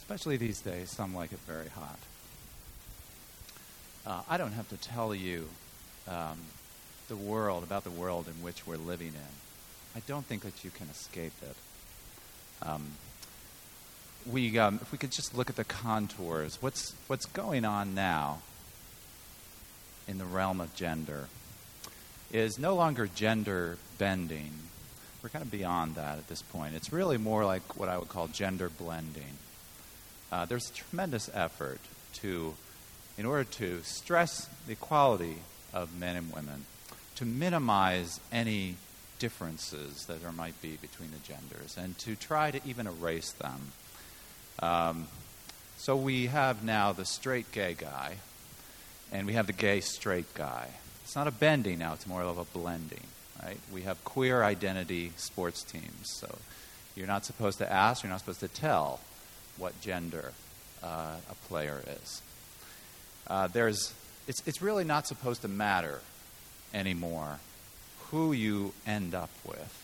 Especially these days, some like it very hot. I don't have to tell you about the world in which we're living in. I don't think that you can escape it. If we could just look at the contours, what's going on now in the realm of gender is no longer gender bending. We're kind of beyond that at this point. It's really more like what I would call gender blending. There's a tremendous effort in order to stress the equality of men and women, to minimize any differences that there might be between the genders, and to try to even erase them. So we have now the straight gay guy, and we have the gay straight guy. It's not a bending now, it's more of a blending, right? We have queer identity sports teams, so you're not supposed to ask, you're not supposed to tell what gender a player is. It's really not supposed to matter anymore who you end up with.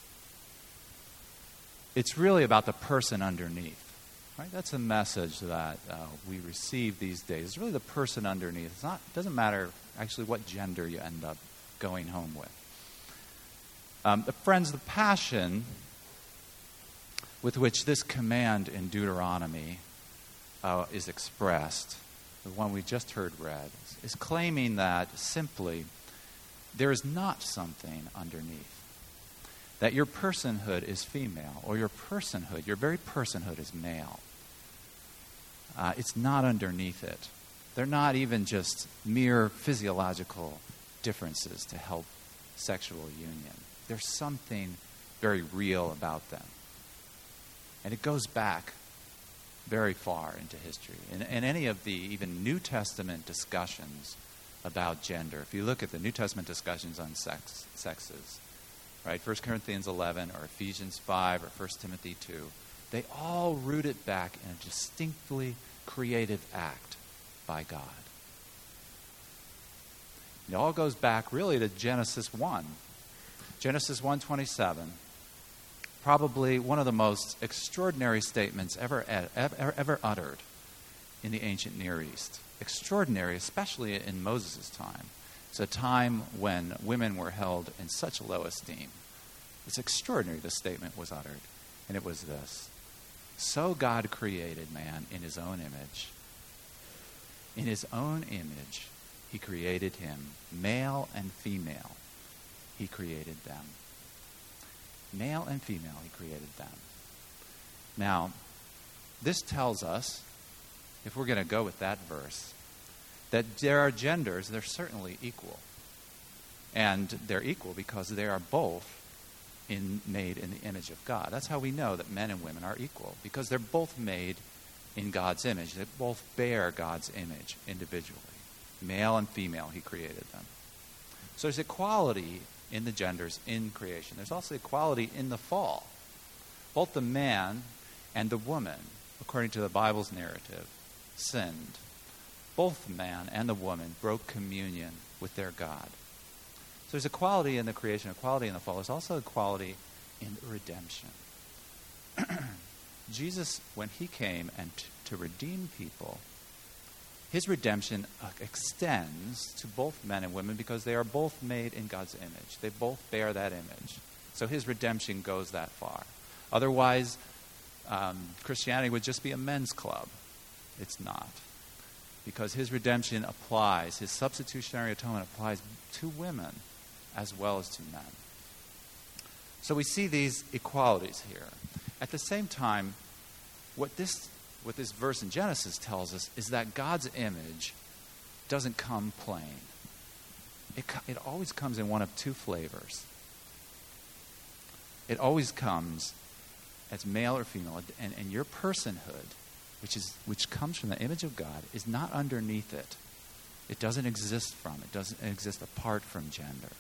It's really about the person underneath. Right? That's a message that we receive these days. It's really the person underneath. It doesn't matter actually what gender you end up going home with. Friends, the passion with which this command in Deuteronomy is expressed, the one we just heard read, is claiming that simply there is not something underneath. That your personhood is female, or your very personhood is male. It's not underneath it. They're not even just mere physiological differences to help sexual union. There's something very real about them. And it goes back very far into history. In any of the even New Testament discussions about gender, if you look at the New Testament discussions on sexes, right, 1 Corinthians 11 or Ephesians 5 or 1 Timothy 2, they all root it back in a distinctly creative act by God. It all goes back really to Genesis 1. Genesis 1:27, probably one of the most extraordinary statements ever uttered in the ancient Near East. Extraordinary, especially in Moses' time. It's a time when women were held in such low esteem. It's extraordinary the statement was uttered, and it was this: so God created man in his own image. In his own image, he created him, male and female. He created them. Male and female, he created them. Now, this tells us, if we're going to go with that verse, that there are genders, they're certainly equal. And they're equal because they are both made in the image of God. That's how we know that men and women are equal, because they're both made in God's image. They both bear God's image individually. Male and female, he created them. So there's equality in the genders in creation. There's also equality in the fall. Both the man and the woman, according to the Bible's narrative, sinned. Both the man and the woman broke communion with their God. So there's equality in the creation, equality in the fall. There's also equality in redemption. Jesus, when he came and to redeem people, his redemption extends to both men and women because they are both made in God's image. They both bear that image. So his redemption goes that far. Otherwise, Christianity would just be a men's club. It's not. Because his redemption applies, his substitutionary atonement applies to women as well as to men. So we see these equalities here. At the same time, what this verse in Genesis tells us is that God's image doesn't come plain. It always comes in one of two flavors. It always comes as male or female, and your personhood, which comes from the image of God, is not underneath it. It doesn't exist it doesn't exist apart from gender.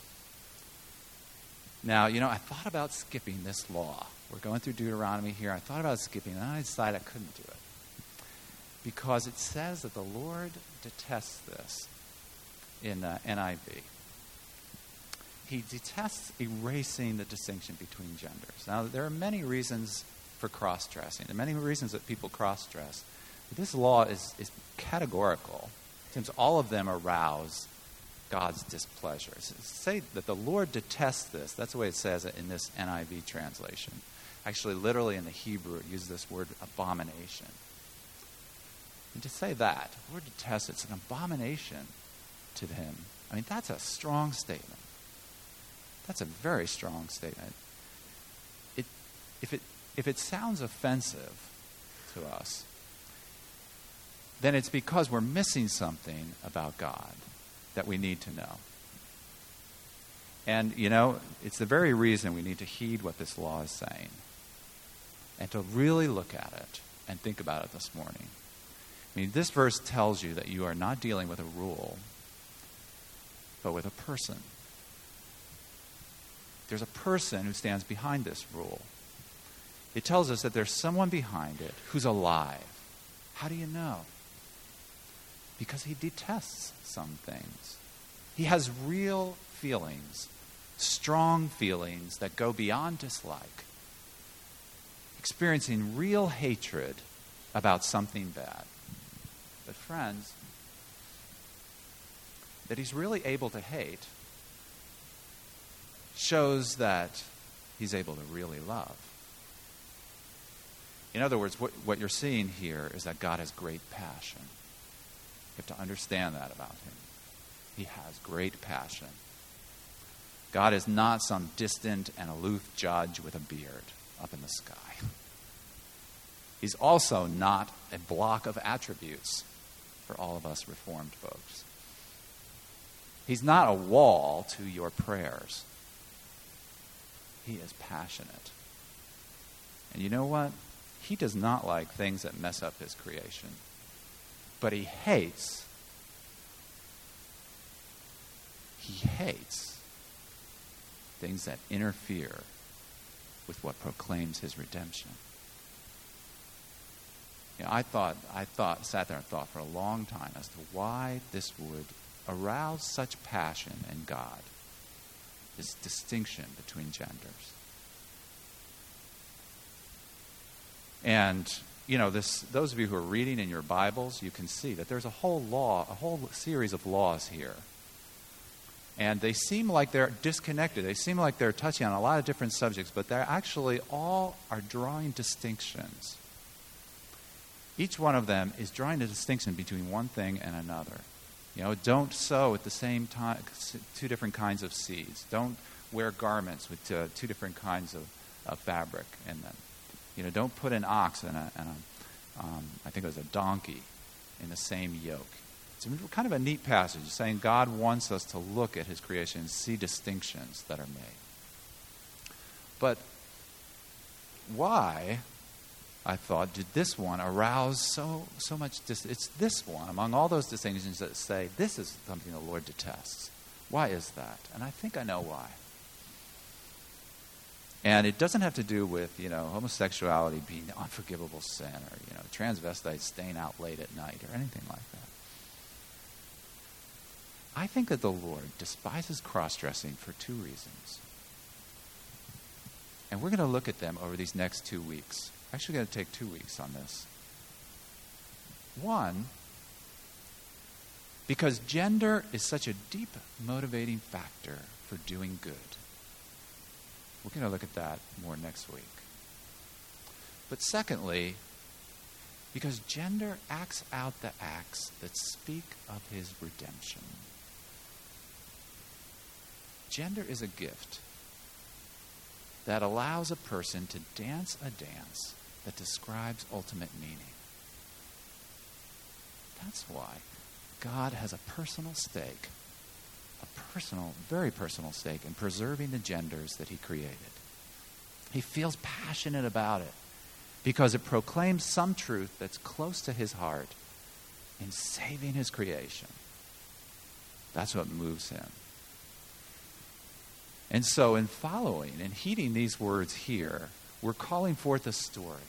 Now, I thought about skipping this law. We're going through Deuteronomy here. I thought about skipping, and I decided I couldn't do it. Because it says that the Lord detests this in NIV. He detests erasing the distinction between genders. Now, there are many reasons for cross-dressing. There are many reasons that people cross-dress. But this law is categorical, since all of them arouse God's displeasure. Say that the Lord detests this. That's the way it says it in this NIV translation. Actually, literally in the Hebrew, it uses this word abomination. And to say that, the Lord detests, it's an abomination to him. I mean, that's a strong statement. That's a very strong statement. If it sounds offensive to us, then it's because we're missing something about God that we need to know. And, it's the very reason we need to heed what this law is saying and to really look at it and think about it this morning. I mean, this verse tells you that you are not dealing with a rule, but with a person. There's a person who stands behind this rule. It tells us that there's someone behind it who's alive. How do you know? Because he detests some things. He has real feelings, strong feelings that go beyond dislike, experiencing real hatred about something bad. But friends, that he's really able to hate shows that he's able to really love. In other words, what you're seeing here is that God has great passion. You have to understand that about him. He has great passion. God is not some distant and aloof judge with a beard up in the sky. He's also not a block of attributes for all of us Reformed folks. He's not a wall to your prayers. He is passionate. And you know what? He does not like things that mess up his creation. But he hates things that interfere with what proclaims his redemption. I sat there and thought for a long time as to why this would arouse such passion in God, this distinction between genders. And, those of you who are reading in your Bibles, you can see that there's a whole series of laws here. And they seem like they're disconnected. They seem like they're touching on a lot of different subjects, but they're actually all are drawing distinctions. Each one of them is drawing a distinction between one thing and another. Don't sow at the same time two different kinds of seeds. Don't wear garments with two different kinds of fabric in them. Don't put an ox and I think it was a donkey in the same yoke. It's kind of a neat passage saying God wants us to look at his creation and see distinctions that are made. But why, I thought, did this one arouse so much? It's this one among all those distinctions that say this is something the Lord detests. Why is that? And I think I know why. And it doesn't have to do with, homosexuality being an unforgivable sin or, transvestites staying out late at night or anything like that. I think that the Lord despises cross-dressing for two reasons. And we're going to look at them over these next 2 weeks. We're actually going to take 2 weeks on this. One, because gender is such a deep motivating factor for doing good. We're going to look at that more next week. But secondly, because gender acts out the acts that speak of his redemption. Gender is a gift that allows a person to dance a dance that describes ultimate meaning. That's why God has a personal stake, very personal stake in preserving the genders that he created. He feels passionate about it because it proclaims some truth that's close to his heart in saving his creation. That's what moves him. And so in following and heeding these words here, we're calling forth a story.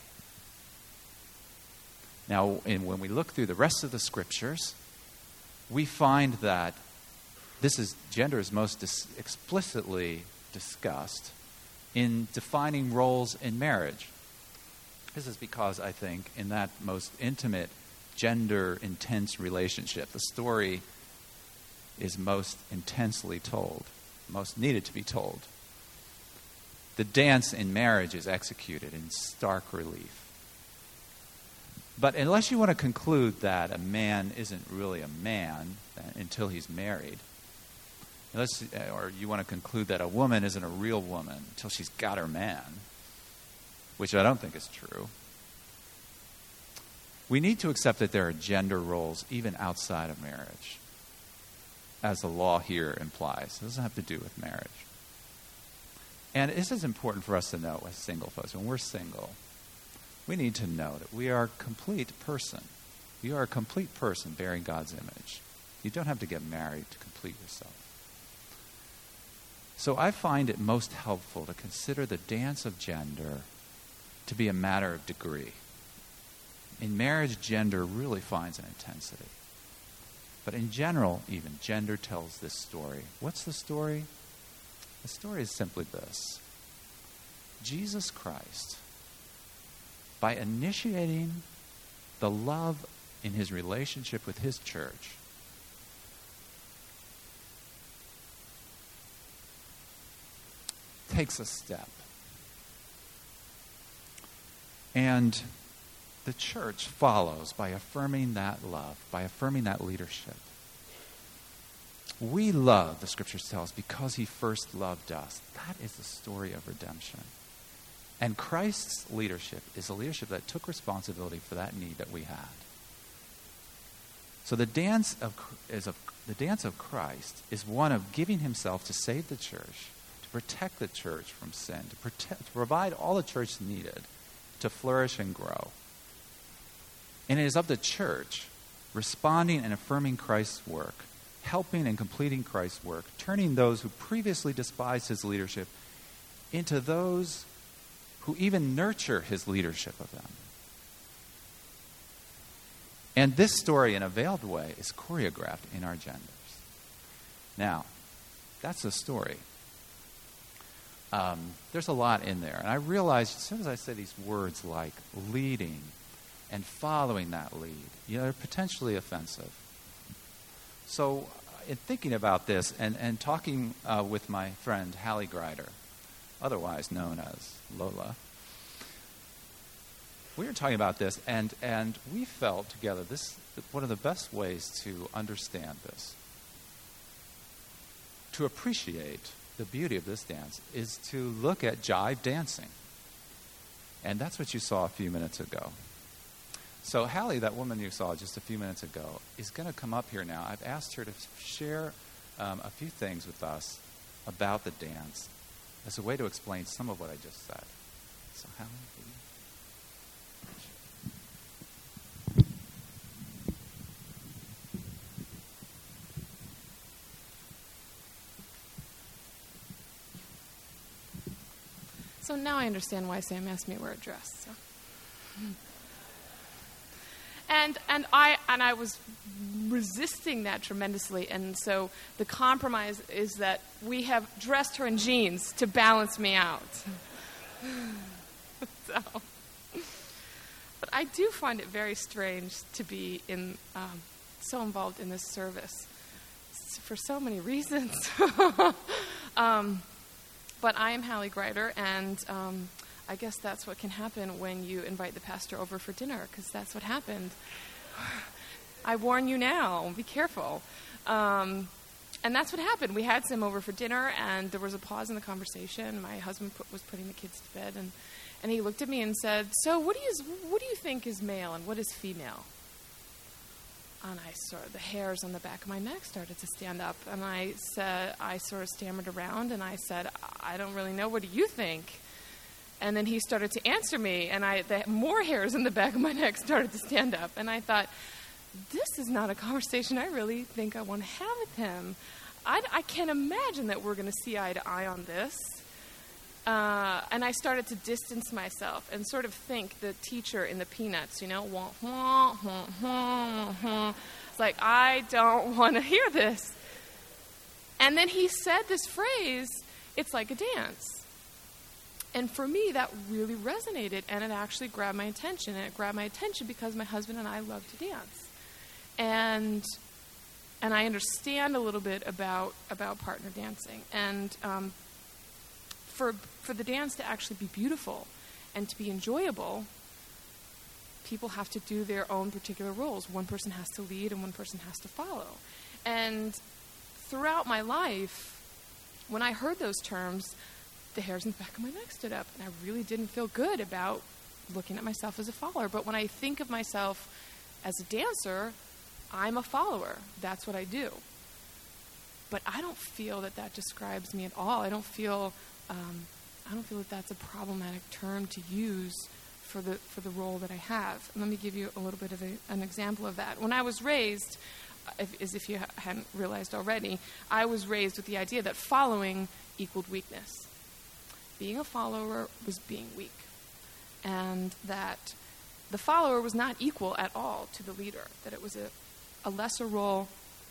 Now, when we look through the rest of the scriptures, we find that gender is most explicitly discussed in defining roles in marriage. This is because I think in that most intimate, gender-intense relationship, the story is most intensely told, most needed to be told. The dance in marriage is executed in stark relief. But unless you want to conclude that a man isn't really a man until he's married, or you want to conclude that a woman isn't a real woman until she's got her man, which I don't think is true, we need to accept that there are gender roles even outside of marriage, as the law here implies. It doesn't have to do with marriage. And this is important for us to know as single folks. When we're single, we need to know that we are a complete person. You are a complete person bearing God's image. You don't have to get married to complete yourself. So I find it most helpful to consider the dance of gender to be a matter of degree. In marriage, gender really finds an intensity. But in general, even, gender tells this story. What's the story? The story is simply this. Jesus Christ, by initiating the love in his relationship with his church, takes a step. And the church follows by affirming that love, by affirming that leadership. We love, the scriptures tell us, because he first loved us. That is the story of redemption. And Christ's leadership is a leadership that took responsibility for that need that we had. So the dance of Christ is one of giving himself to save the church, to protect the church from sin, to provide all the church needed to flourish and grow. And it is of the church responding and affirming Christ's work, helping and completing Christ's work, turning those who previously despised his leadership into those who even nurture his leadership of them. And this story, in a veiled way, is choreographed in our genders. Now, that's the story. There's a lot in there. And I realized as soon as I said these words like leading and following that lead, they're potentially offensive. So in thinking about this and talking with my friend Hallie Greider, otherwise known as Lola, we were talking about this, and we felt together one of the best ways to understand this, to appreciate the beauty of this dance, is to look at jive dancing. And that's what you saw a few minutes ago. So Hallie, that woman you saw just a few minutes ago, is going to come up here now. I've asked her to share a few things with us about the dance as a way to explain some of what I just said. So Hallie, will you? So now I understand why Sam asked me to wear a dress. So. And I was resisting that tremendously, and so the compromise is that we have dressed her in jeans to balance me out. But I do find it very strange to be so involved in this service for so many reasons. But I am Hallie Greider, and I guess that's what can happen when you invite the pastor over for dinner, because that's what happened. I warn you now, be careful. And that's what happened. We had Sam over for dinner, and there was a pause in the conversation. My husband was putting the kids to bed, and he looked at me and said, "So what do you think is male and what is female?" And the hairs on the back of my neck started to stand up. And I sort of stammered around, and I said, "I don't really know. What do you think?" And then he started to answer me, and the more hairs on the back of my neck started to stand up. And I thought, this is not a conversation I really think I want to have with him. I can't imagine that we're going to see eye to eye on this. And I started to distance myself and sort of think the teacher in the Peanuts, It's like, I don't want to hear this. And then he said this phrase, "It's like a dance." And for me, that really resonated, and it actually grabbed my attention. And it grabbed my attention because my husband and I love to dance. And I understand a little bit about partner dancing. And for the dance to actually be beautiful and to be enjoyable, people have to do their own particular roles. One person has to lead and one person has to follow. And throughout my life, when I heard those terms, the hairs in the back of my neck stood up, and I really didn't feel good about looking at myself as a follower. But when I think of myself as a dancer, I'm a follower. That's what I do. But I don't feel that describes me at all. I don't feel that that's a problematic term to use for the role that I have. And let me give you a little bit of an example of that. When I was raised, as if you hadn't realized already, I was raised with the idea that following equaled weakness. Being a follower was being weak. And that the follower was not equal at all to the leader, that it was a lesser role,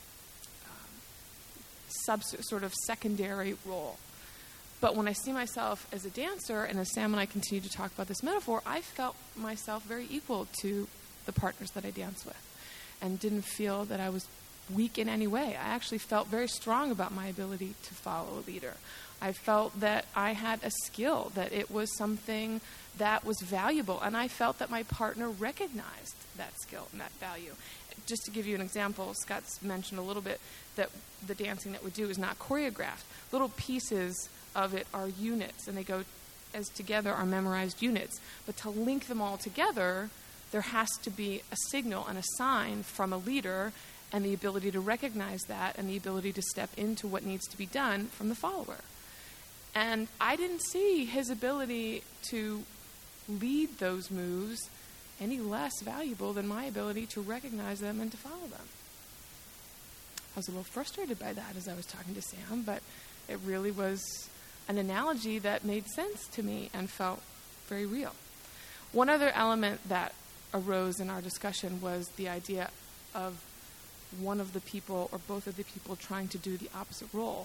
sort of secondary role. But when I see myself as a dancer, and as Sam and I continue to talk about this metaphor, I felt myself very equal to the partners that I dance with, and didn't feel that I was weak in any way. I actually felt very strong about my ability to follow a leader. I felt that I had a skill, that it was something that was valuable, and I felt that my partner recognized that skill and that value. Just to give you an example, Scott's mentioned a little bit that the dancing that we do is not choreographed. Little pieces of it are units, and they go as together are memorized units. But to link them all together, there has to be a signal and a sign from a leader, and the ability to recognize that, and the ability to step into what needs to be done from the follower. And I didn't see his ability to lead those moves any less valuable than my ability to recognize them and to follow them. I was a little frustrated by that as I was talking to Sam, but it really was an analogy that made sense to me and felt very real. One other element that arose in our discussion was the idea of one of the people or both of the people trying to do the opposite role.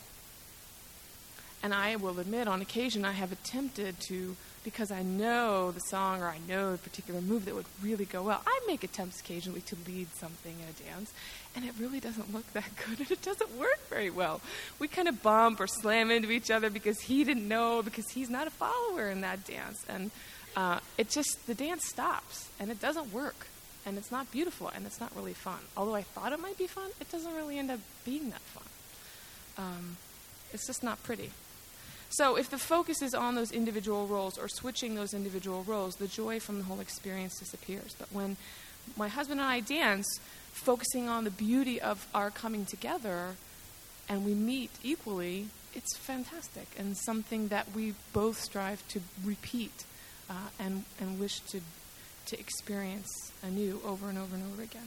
And I will admit, on occasion, I have attempted to, because I know the song or I know a particular move that would really go well, I make attempts occasionally to lead something in a dance, and it really doesn't look that good, and it doesn't work very well. We kind of bump or slam into each other because he didn't know, because he's not a follower in that dance. And the dance stops, and it doesn't work, and it's not beautiful, and it's not really fun. Although I thought it might be fun, it doesn't really end up being that fun. It's just not pretty. So if the focus is on those individual roles or switching those individual roles, the joy from the whole experience disappears. But when my husband and I dance, focusing on the beauty of our coming together, and we meet equally, it's fantastic and something that we both strive to repeat and wish to experience anew over and over and over again.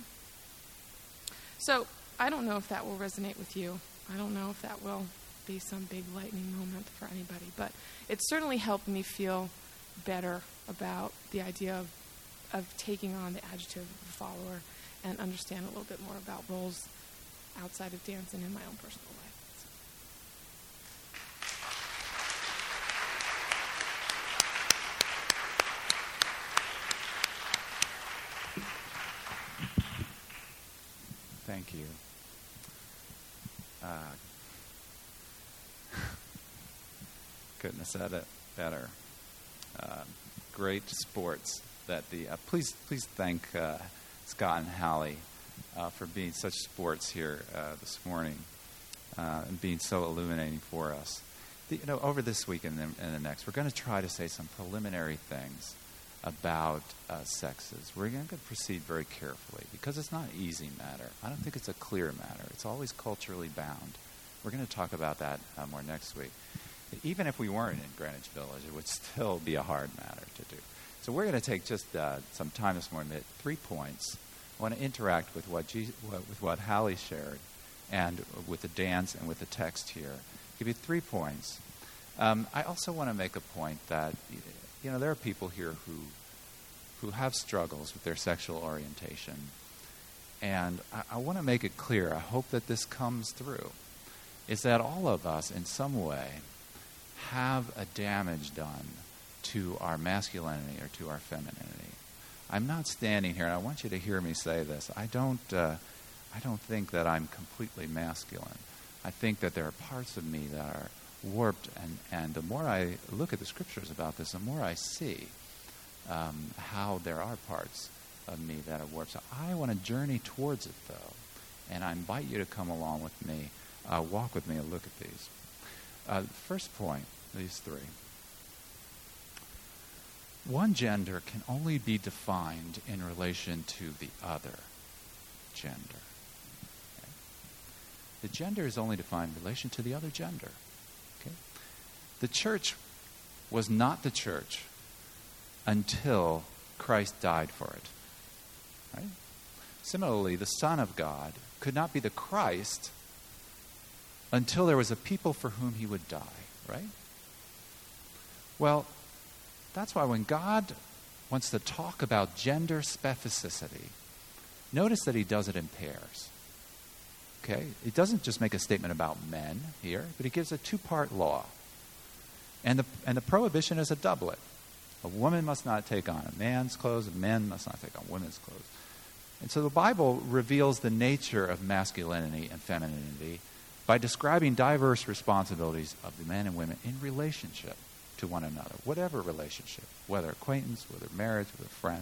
So I don't know if that will resonate with you. I don't know if that will be some big lightning moment for anybody, but it certainly helped me feel better about the idea of taking on the adjective of follower and understand a little bit more about roles outside of dance and in my own personal life. Thank you. Couldn't have said it better. Great sports. Please thank Scott and Hallie for being such sports here this morning and being so illuminating for us. Over this week and the next, we're going to try to say some preliminary things about sexes. We're going to proceed very carefully because it's not an easy matter. I don't think it's a clear matter. It's always culturally bound. We're going to talk about that more next week. Even if we weren't in Greenwich Village, it would still be a hard matter to do. So we're going to take just some time this morning to hit 3 points. I want to interact with what Hallie shared and with the dance and with the text here. Give you 3 points. I also want to make a point that there are people here who have struggles with their sexual orientation. And I want to make it clear, I hope that this comes through, is that all of us in some way have a damage done to our masculinity or to our femininity. I'm not standing here, and I want you to hear me say this. I don't think that I'm completely masculine. I think that there are parts of me that are warped, and the more I look at the scriptures about this, the more I see how there are parts of me that are warped. So I want to journey towards it, though, and I invite you to come along with me, walk with me, and look at these. First point, these three. One gender can only be defined in relation to the other gender. Okay? The gender is only defined in relation to the other gender. Okay? The church was not the church until Christ died for it. Right? Similarly, the Son of God could not be the Christ until there was a people for whom he would die. Right? Well, that's why when God wants to talk about gender specificity, notice that he does it in pairs. Okay? He doesn't just make a statement about men here, but he gives a two-part law. And the prohibition is a doublet. A woman must not take on a man's clothes, a man must not take on women's clothes. And so the Bible reveals the nature of masculinity and femininity by describing diverse responsibilities of the men and women in relationship to one another, whatever relationship, whether acquaintance, whether marriage, whether friend.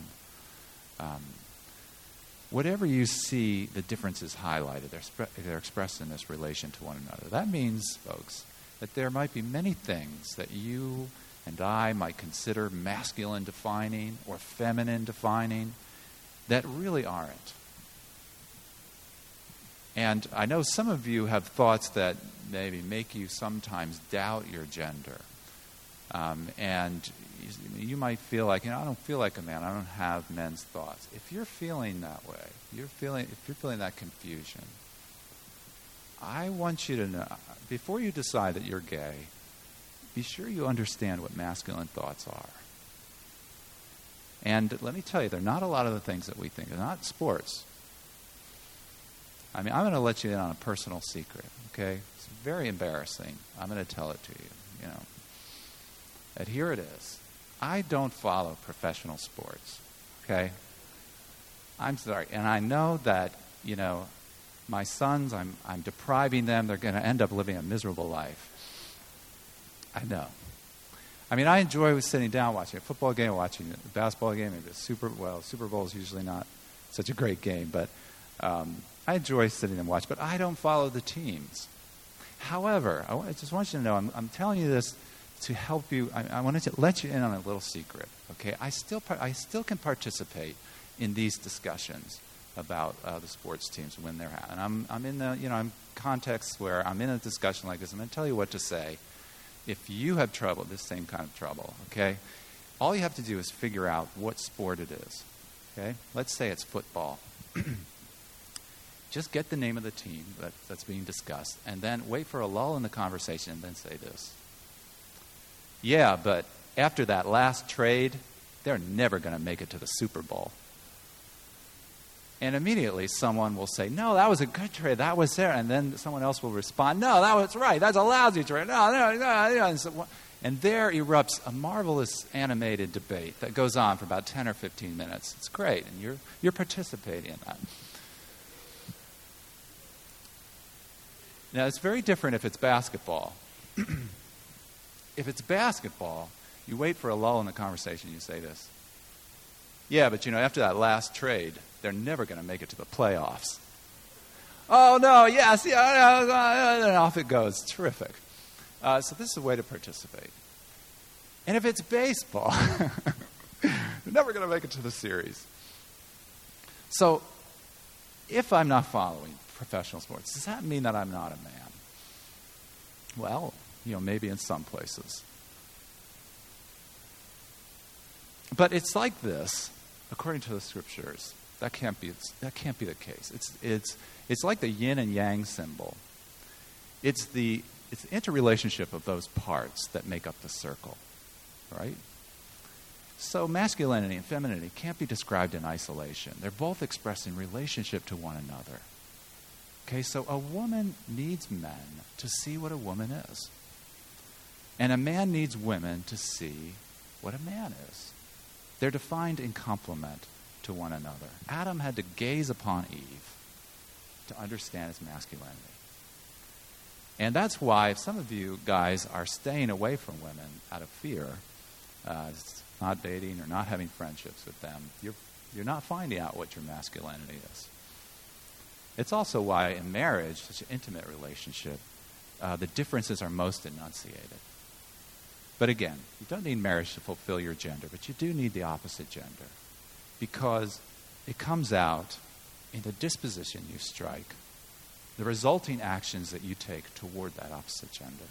Whatever you see the differences highlighted, they're expressed in this relation to one another. That means, folks, that there might be many things that you and I might consider masculine defining or feminine defining that really aren't. And I know some of you have thoughts that maybe make you sometimes doubt your gender. And you might feel like, I don't feel like a man. I don't have men's thoughts. If you're feeling that way, if you're feeling that confusion, I want you to know, before you decide that you're gay, be sure you understand what masculine thoughts are. And let me tell you, they're not a lot of the things that we think. They're not sports. I mean, I'm going to let you in on a personal secret, okay? It's very embarrassing. I'm going to tell it to you, And here it is. I don't follow professional sports, okay? I'm sorry. And I know that, my sons, I'm depriving them. They're going to end up living a miserable life. I know. I mean, I enjoy sitting down watching a football game, watching a basketball game, maybe Super Bowl is usually not such a great game, but I enjoy sitting and watching, but I don't follow the teams. However, I just want you to know, I'm telling you this to help you. I wanted to let you in on a little secret. Okay, I still can participate in these discussions about the sports teams when they're at. And I'm in the I'm contexts where I'm in a discussion like this. I'm going to tell you what to say. If you have trouble, this same kind of trouble, okay, all you have to do is figure out what sport it is. Okay, let's say it's football. Just get the name of the team that's being discussed, and then wait for a lull in the conversation, and then say this. Yeah, but after that last trade, they're never going to make it to the Super Bowl. And immediately someone will say, no, that was a good trade. That was there. And then someone else will respond, no, that was right. That's a lousy trade. No. And there erupts a marvelous animated debate that goes on for about 10 or 15 minutes. It's great, and you're participating in that. Now, it's very different if it's basketball. If it's basketball, you wait for a lull in the conversation. You say this. Yeah, but after that last trade, they're never going to make it to the playoffs. Oh, no, yes, yeah, and off it goes. Terrific. So this is a way to participate. And if it's baseball, they're never going to make it to the series. So if I'm not following professional sports, does that mean that I'm not a man? Well, maybe in some places. But it's like this, according to the scriptures. That can't be the case. It's like the yin and yang symbol. It's the interrelationship of those parts that make up the circle, right? So masculinity and femininity can't be described in isolation. They're both expressed in relationship to one another. Okay, so a woman needs men to see what a woman is. And a man needs women to see what a man is. They're defined in complement to one another. Adam had to gaze upon Eve to understand his masculinity. And that's why if some of you guys are staying away from women out of fear, not dating or not having friendships with them, you're not finding out what your masculinity is. It's also why in marriage, such an intimate relationship, the differences are most enunciated. But again, you don't need marriage to fulfill your gender, but you do need the opposite gender, because it comes out in the disposition you strike, the resulting actions that you take toward that opposite gender.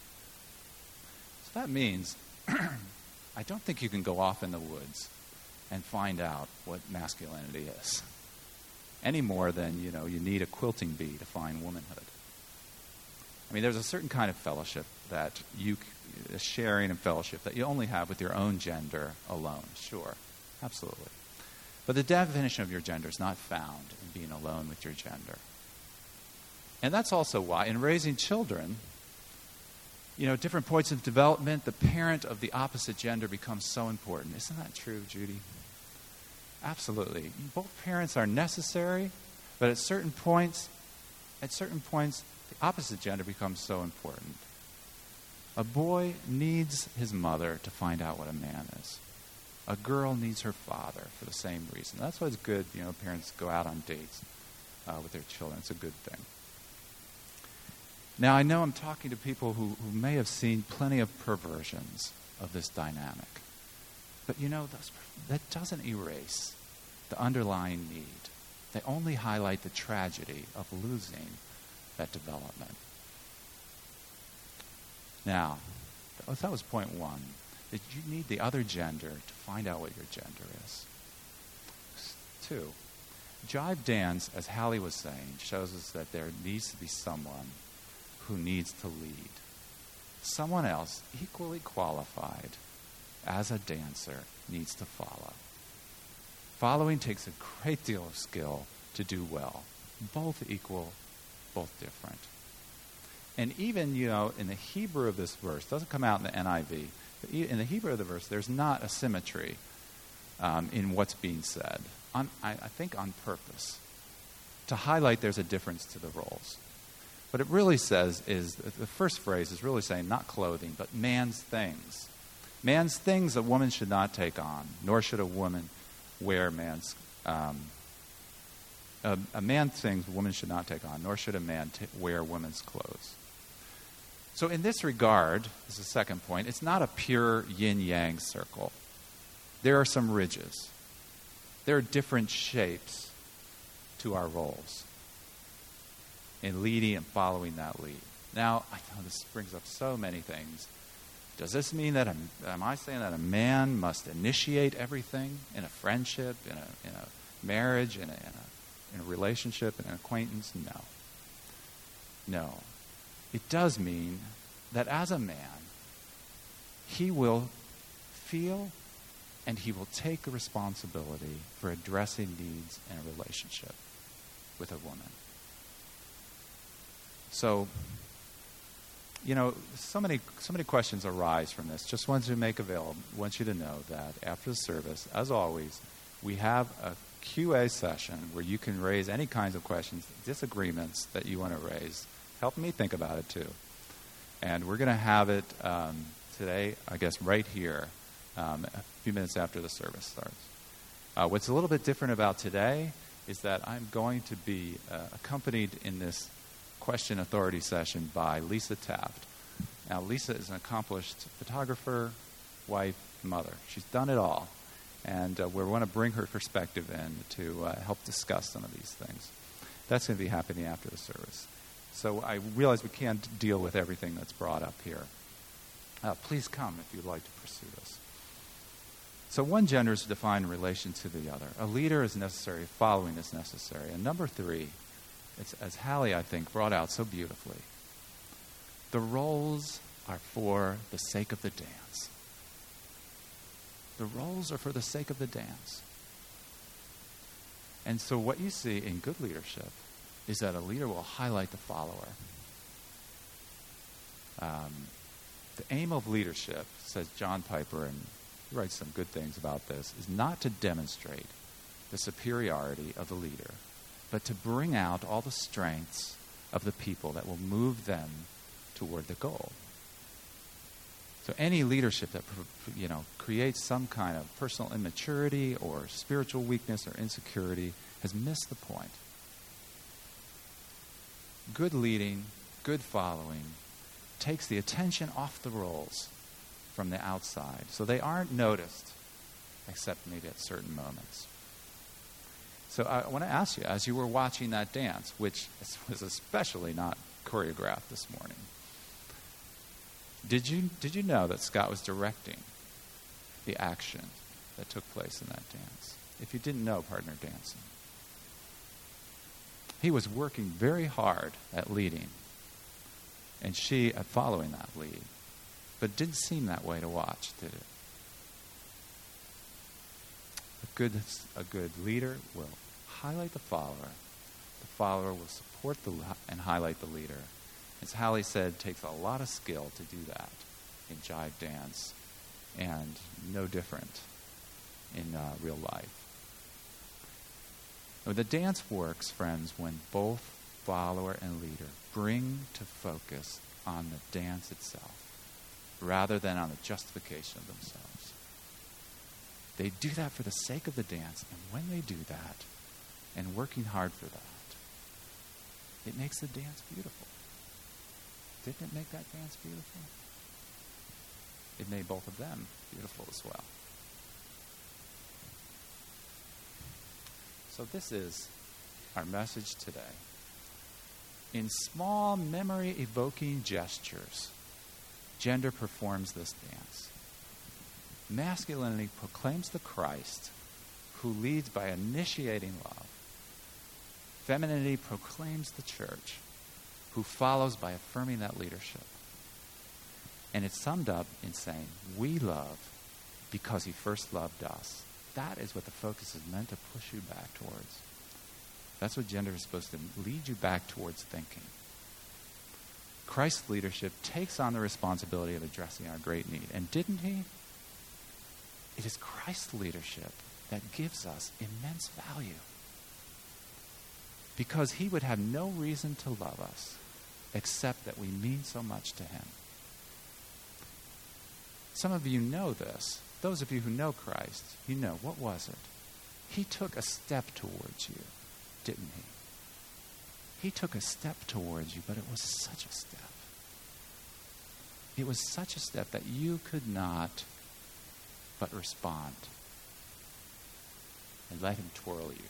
So that means I don't think you can go off in the woods and find out what masculinity is, any more than, you need a quilting bee to find womanhood. I mean, there's a certain kind of fellowship that a sharing and fellowship that you only have with your own gender alone. Sure, absolutely. But the definition of your gender is not found in being alone with your gender. And that's also why in raising children, different points of development, the parent of the opposite gender becomes so important. Isn't that true, Judy? Absolutely. Both parents are necessary, but at certain points, the opposite gender becomes so important. A boy needs his mother to find out what a man is. A girl needs her father for the same reason. That's why it's good, parents go out on dates with their children. It's a good thing. Now, I know I'm talking to people who may have seen plenty of perversions of this dynamic. But that doesn't erase the underlying need. They only highlight the tragedy of losing that development. Now, that was point one, that you need the other gender to find out what your gender is. 2, jive dance, as Hallie was saying, shows us that there needs to be someone who needs to lead. Someone else equally qualified as a dancer needs to follow. Following takes a great deal of skill to do well. Both equal, both different. And even, in the Hebrew of this verse, doesn't come out in the NIV, but in the Hebrew of the verse, there's not a symmetry in what's being said. I think on purpose, to highlight there's a difference to the roles. What it really says is, the first phrase is really saying not clothing, but man's things. Man's things a woman should not take on, nor should a woman wear man's... a man's things a woman should not take on, nor should a man wear women's clothes. So in this regard, this is the second point, it's not a pure yin-yang circle. There are some ridges. There are different shapes to our roles in leading and following that lead. Now, I know this brings up so many things. Does this mean that, am I saying that a man must initiate everything in a friendship, in a marriage, in a relationship, in an acquaintance? No. It does mean that as a man, he will feel and he will take the responsibility for addressing needs in a relationship with a woman. So, so many questions arise from this. Just wanted to make available, want you to know that after the service, as always, we have a QA session where you can raise any kinds of questions, disagreements that you want to raise. Help me think about it, too. And we're going to have it today, I guess, right here, a few minutes after the service starts. What's a little bit different about today is that I'm going to be accompanied in this question authority session by Lisa Taft. Now, Lisa is an accomplished photographer, wife, mother. She's done it all. And we want to bring her perspective in to help discuss some of these things. That's going to be happening after the service. So I realize we can't deal with everything that's brought up here. Please come if you'd like to pursue this. So one gender is defined in relation to the other. A leader is necessary, following is necessary. And number 3, it's, as Hallie, I think, brought out so beautifully, the roles are for the sake of the dance. The roles are for the sake of the dance. And so what you see in good leadership is that a leader will highlight the follower. The aim of leadership, says John Piper in he writes some good things about this, is not to demonstrate the superiority of the leader, but to bring out all the strengths of the people that will move them toward the goal. So any leadership that creates some kind of personal immaturity or spiritual weakness or insecurity has missed the point. Good leading, good following takes the attention off the roles from the outside, so they aren't noticed except maybe at certain moments. So I want to ask you, as you were watching that dance, which was especially not choreographed this morning, did you know that Scott was directing the action that took place in that dance? If you didn't know partner dancing, he was working very hard at leading, and she at following that lead. But it didn't seem that way to watch, did it? A good leader will highlight the follower. The follower will support and highlight the leader. As Hallie said, it takes a lot of skill to do that in jive dance, and no different in real life. Now, the dance works, friends, when both follower and leader bring to focus on the dance itself rather than on the justification of themselves. They do that for the sake of the dance, and when they do that, and working hard for that, it makes the dance beautiful. Didn't it make that dance beautiful? It made both of them beautiful as well. So this is our message today. In small memory-evoking gestures, gender performs this dance. Masculinity proclaims the Christ who leads by initiating love. Femininity proclaims the church who follows by affirming that leadership. And it's summed up in saying, we love because he first loved us. That is what the focus is meant to push you back towards. That's what gender is supposed to lead you back towards thinking. Christ's leadership takes on the responsibility of addressing our great need. And didn't he? It is Christ's leadership that gives us immense value. Because he would have no reason to love us except that we mean so much to him. Some of you know this. Those of you who know Christ, you know, what was it? He took a step towards you, didn't he? He took a step towards you, but it was such a step. It was such a step that you could not but respond and let him twirl you.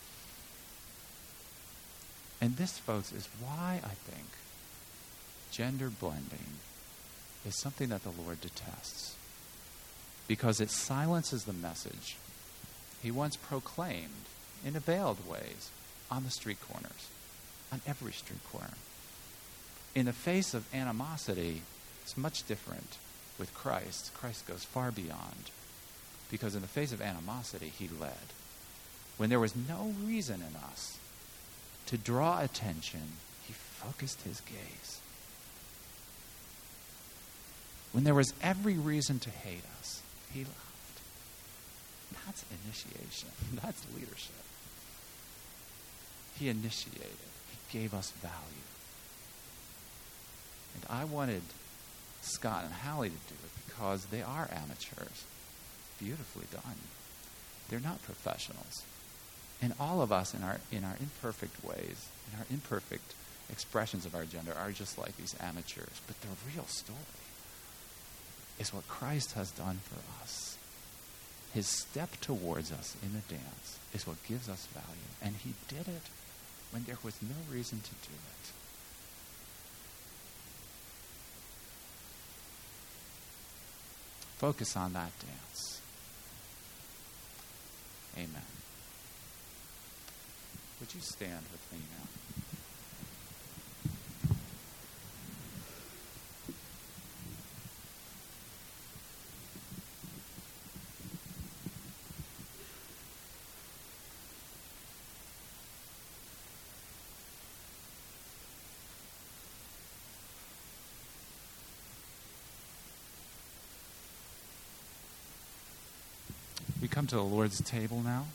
And this, folks, is why I think gender blending is something that the Lord detests. Because it silences the message he once proclaimed in veiled ways on the street corners, on every street corner. In the face of animosity, it's much different with Christ. Christ goes far beyond. Because in the face of animosity, he led. When there was no reason in us to draw attention, he focused his gaze. When there was every reason to hate us, he loved. That's initiation. That's leadership. He initiated. He gave us value. And I wanted Scott and Hallie to do it because they are amateurs. Beautifully done. They're not professionals. And all of us in our imperfect ways, in our imperfect expressions of our gender, are just like these amateurs. But the real story is what Christ has done for us. His step towards us in the dance is what gives us value. And he did it when there was no reason to do it. Focus on that dance. Amen. Would you stand with me now? come to the Lord's table now,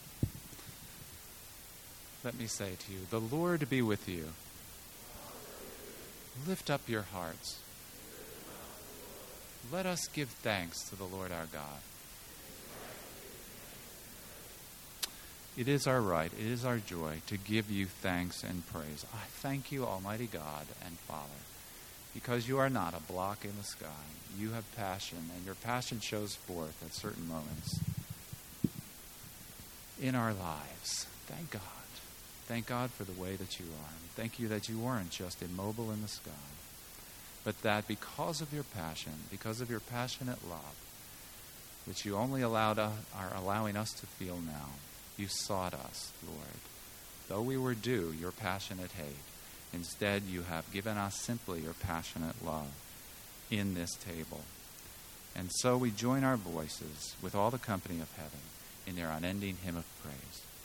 let me say to you, the Lord be with you. Lift up your hearts. Let us give thanks to the Lord our God. It is our right, it is our joy to give you thanks and praise. I thank you, Almighty God and Father, because you are not a block in the sky. You have passion, and your passion shows forth at certain moments in our lives. Thank God. Thank God for the way that you are. Thank you that you weren't just immobile in the sky, but that because of your passion, because of your passionate love, which you only are allowing us to feel now, you sought us, Lord. Though we were due your passionate hate, instead you have given us simply your passionate love in this table. And so we join our voices with all the company of heaven in their unending hymn of praise.